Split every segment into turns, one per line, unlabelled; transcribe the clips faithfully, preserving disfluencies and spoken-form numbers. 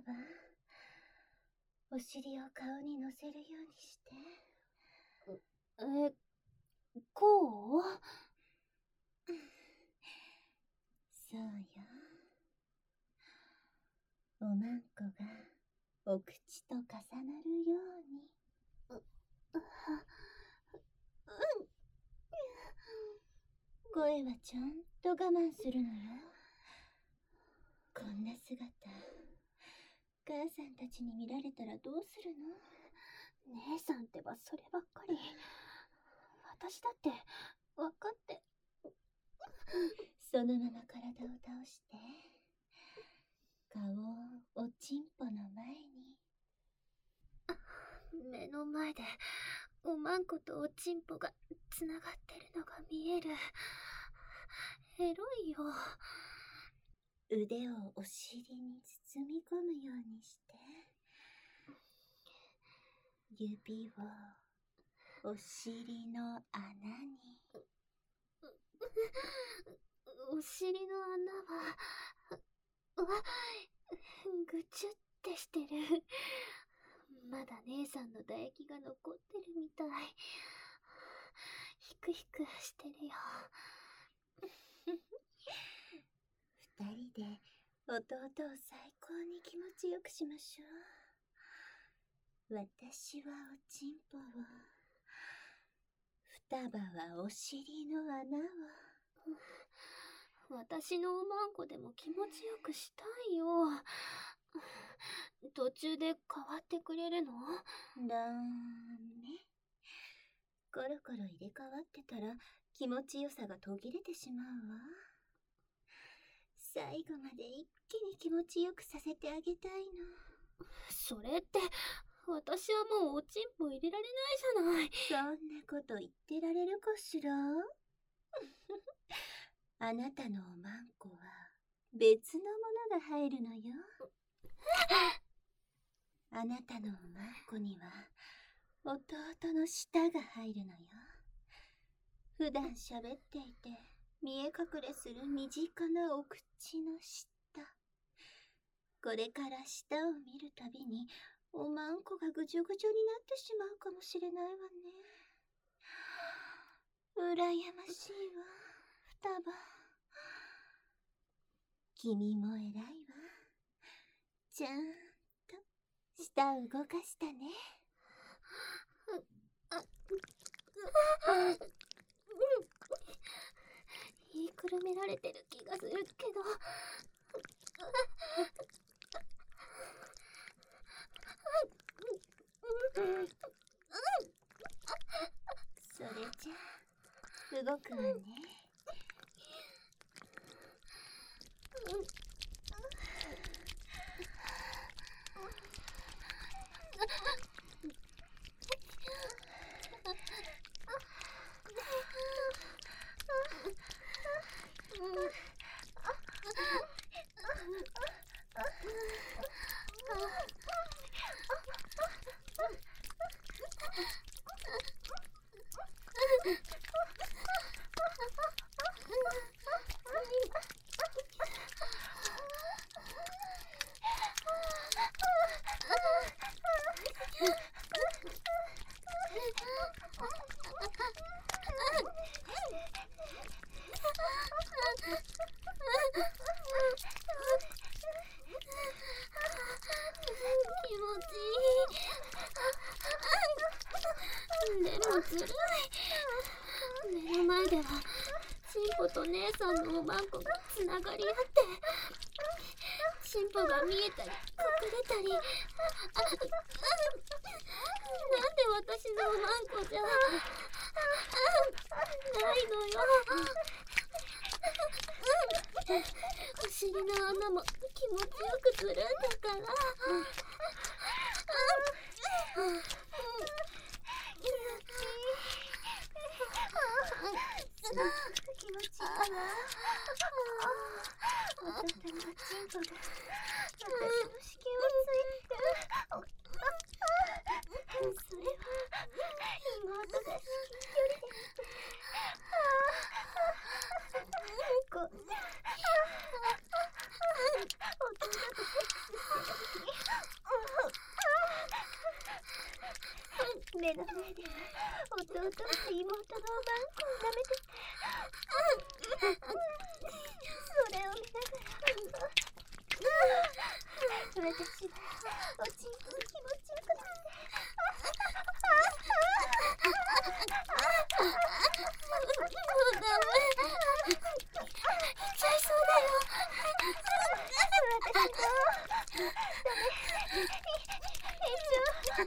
わ。お尻を顔に乗せるようにして。
え、こう？
そうよ。おまんこがお口と重なるように。声はちゃんと我慢するのよ。こんな姿、母さんたちに見られたらどうするの？
姉さんってばそればっかり。私だって分かって。
そのまま体を倒して、顔をおちんぽの前に。
目の前でおまんことおちんぽがつながってるのが見える。エロいよ。
腕をお尻に包み込むようにして、指をお尻の穴に。
お尻の穴は、うわ、ぐちゅってしてる。まだ姉さんの唾液が残ってるみたい。ヒクヒクしてるよ。
二人で弟を最高に気持ちよくしましょう。私はおちんぽを、双葉はお尻の穴を。
私のおまんこでも気持ちよくしたいよ。途中で変わってくれるの？
ダメ。コロコロ入れ替わってたら気持ちよさが途切れてしまうわ。最後まで一気に気持ちよくさせてあげたいの。
それって私はもうおちんぽ入れられないじゃない。
そんなこと言ってられるかしら？あなたのおまんこは別のものが入るのよ。あなたのおまんこには弟の舌が入るのよ。普段喋っていて見え隠れする身近なお口の下。これから舌を見るたびにおまんこがぐじゅぐじゅになってしまうかもしれないわね。うらやましいわ、双葉。君も偉いわ。ちゃんと舌を動かしたね。
言いくるめられてる気がするけど。
それじゃあ動くわね。
ずるい。目の前ではチンポと姉さんのおまんこがつながり合ってチンポが見えたり隠れたり、あ、なんで私のおまんこじゃないのよ。お尻の穴も気持ちよくするんだから。
すごく気持ちいいわ。弟のおちんぽが私の子宮をついてる。それは妹が至近距離でこんな弟とセックスしてる時に目の前では弟が妹のおまんこを舐めてて、それを見ながら私はおちんこが気持ちよくなって、
もうダメ。行っちゃいそうだよ。
私もダメ。えっと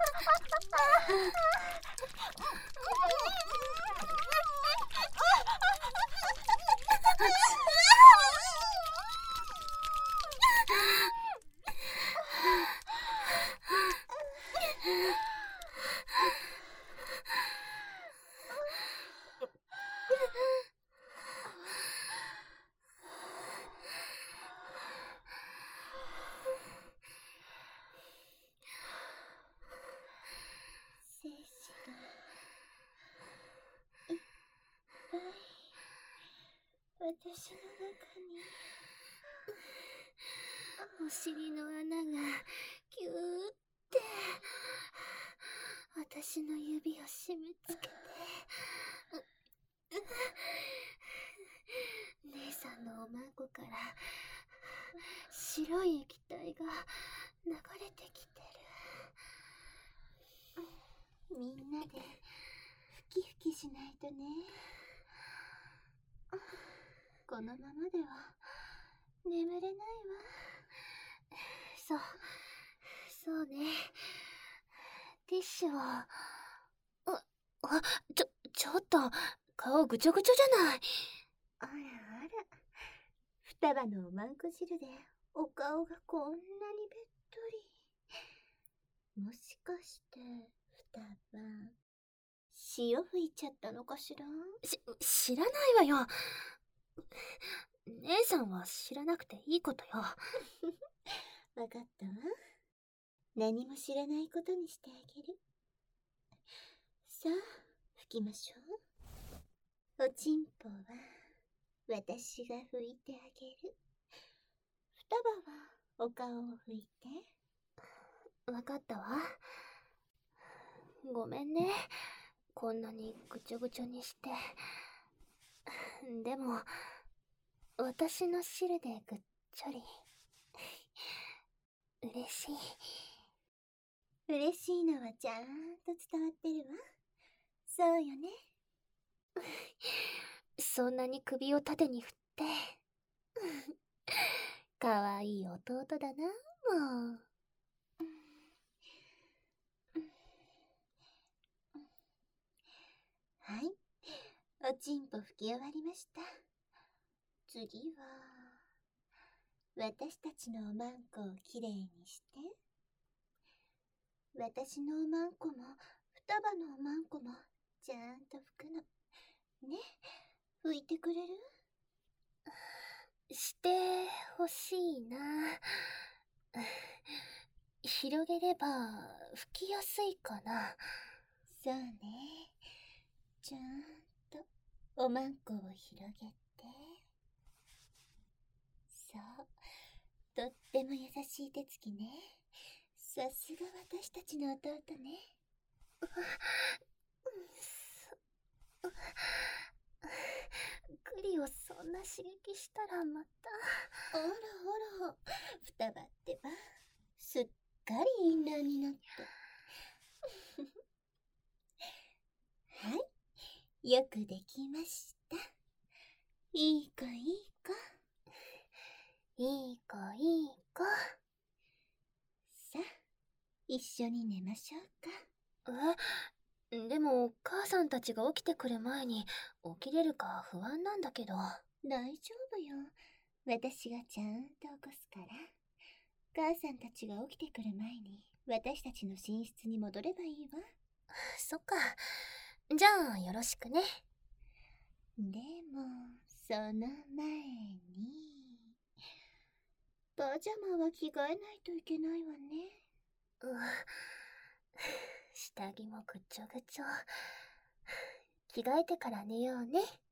精子がいっぱい私の中に。
お尻の穴がキューって私の指を締め付けて、姉さんのおまんこから白い液体が流れてきて
みんなでふきふきしないとね。このままでは眠れないわ。
そう、そうね。ティッシュを。あ、あ、ちょ、ちょっと、顔ぐちょぐちょじゃない。
あらあら、双葉のおまんこ汁でお顔がこんなにべっとり。もしかして双葉、潮吹いちゃったのかしら？
し、知らないわよ。姉さんは知らなくていいことよ。
わかったわ。何も知らないことにしてあげる。さあ、拭きましょう。おちんぽは私が拭いてあげる。双葉はお顔を拭いて。
わかったわ。ごめんね。こんなにぐちょぐちょにして。でも、私の汁でぐっちょり。嬉しい。
嬉しいのはちゃんと伝わってるわ。そうよね。
そんなに首を縦に振って。かわいい弟だな、もう。
はい。おちんぽ拭き終わりました。次は、私たちのおまんこをきれいにして。私のおまんこも、双葉のおまんこも、ちゃんと拭くの。ね、拭いてくれる？
してほしいな。広げれば拭きやすいかな。
そうね。ちゃんとおまんこを広げて。そう。とっても優しい手つきね。さすが私たちの弟ね。
クリをそんな刺激したらまた。
あらあら、双葉ってば、すっかりインナーになった。はい、よくできました。いい子いい子。
いい子いい子。
さあ、一緒に寝ましょうか。
え、でも母さんたちが起きてくる前に起きれるか不安なんだけど。
大丈夫よ。私がちゃんと起こすから。母さんたちが起きてくる前に私たちの寝室に戻ればいいわ。
そっか。じゃあよろしくね。
でも、その前に、パジャマは着替えないといけないわね。
う下着もぐっちょぐちょ。着替えてから寝ようね。